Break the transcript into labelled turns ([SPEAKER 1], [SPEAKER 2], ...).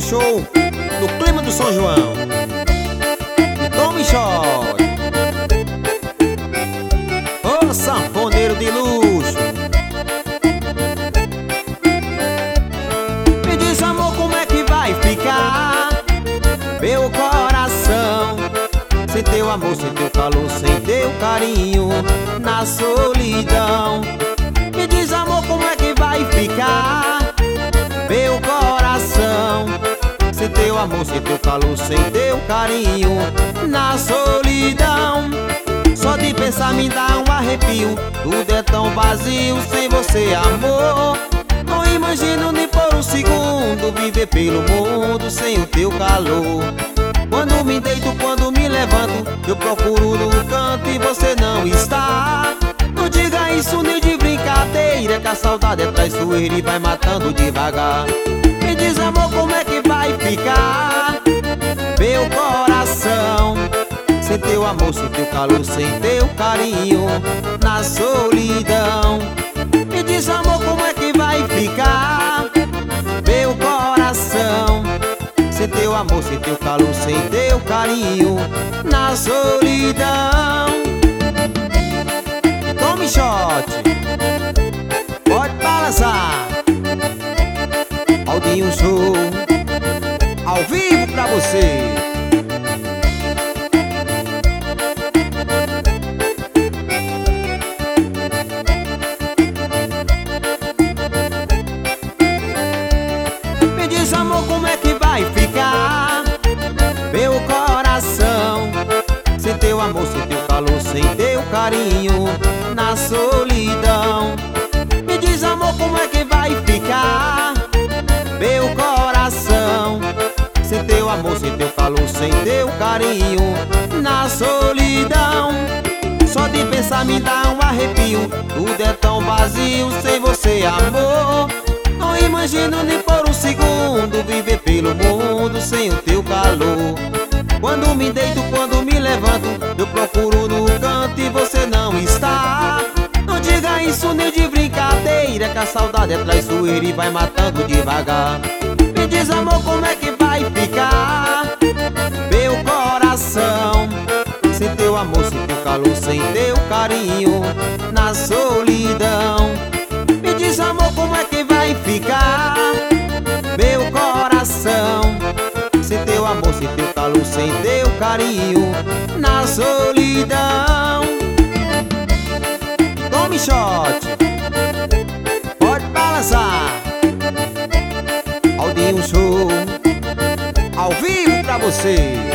[SPEAKER 1] show no clima do São João. E tome shot. Ô sanfoneiro de luxo, me diz, amor, como é que vai ficar meu coração sem teu amor, sem teu calor, sem teu carinho, na solidão. Me diz, amor, como é que vai ficar meu coração sem teu amor, sem teu calor, sem teu carinho, na solidão. Só de pensar me dá um arrepio, tudo é tão vazio sem você, amor. Não imagino nem por um segundo viver pelo mundo sem o teu calor. Quando me deito, quando me levanto, eu procuro no canto e você não está. Não diga isso nem de brincadeira, que a saudade é traiçoeira e vai matando devagar. Me diz, amor, como é que vai ficar meu coração sem teu amor, sem teu calor, sem teu carinho, na solidão. Me diz, amor, como é que vai ficar meu coração sem teu amor, sem teu calor, sem teu carinho, na solidão. Tome shot, pode balançar. Aldinho Show, ao vivo pra você. Me diz, amor, como é que vai ficar meu coração sem teu amor, sem teu calor, sem teu carinho, na solidão. Me diz, amor, como é que vai ficar meu coração sem teu amor, sem teu calor, sem teu carinho, na solidão. Só de pensar me dá um arrepio, tudo é tão vazio sem você, amor. Não imagino nem por um segundo viver pelo mundo sem o teu calor. Quando me deito, quando me levanto, eu procuro no canto e você não está. Não diga isso nem de brincadeira, que a saudade é traiçoeira e vai matando devagar. Me diz, amor, como é que vai ficar meu coração sem teu amor, sem teu calor, sem teu carinho, na solidão. Me diz, amor, como é que vai ficar meu coração sem teu amor, sem teu calor, sem teu carinho, na solidão. Tome shot, pode balançar. Aldinho Show, ao vivo pra você.